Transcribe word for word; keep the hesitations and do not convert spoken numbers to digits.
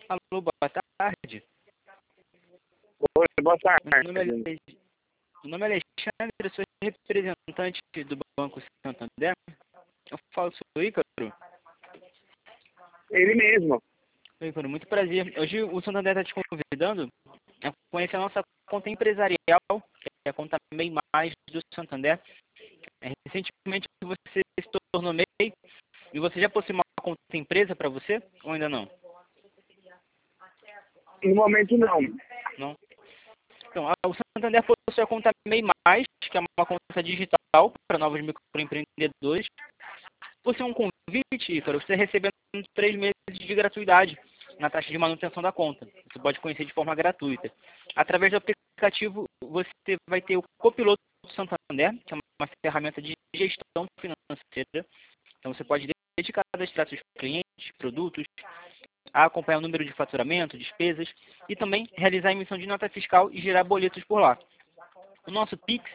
Alô, boa tarde. Oi, boa Meu nome é, tarde. Ale- meu nome é Alexandre, eu sou representante do Banco Santander. Eu falo sobre o Ícaro. Ele mesmo. Oi, Ícaro, muito prazer. Hoje o Santander está te convidando a conhecer a nossa conta empresarial, que é a conta MEI Mais do Santander. É, recentemente você se tornou MEI e você já possui uma conta empresa para você ou ainda não? No momento, não. Não? Então, a- o Santander possui a conta MEI Mais, que é uma conta digital para novos microempreendedores. Você é um convite, Ícaro, você recebendo três meses de gratuidade na taxa de manutenção da conta. Você pode conhecer de forma gratuita. Através do aplicativo, você vai ter o Copiloto do Santander, que é uma ferramenta de gestão financeira. Então, você pode desde cadastrar seus clientes, produtos, acompanhar o número de faturamento, despesas e também realizar a emissão de nota fiscal e gerar boletos por lá. O nosso Pix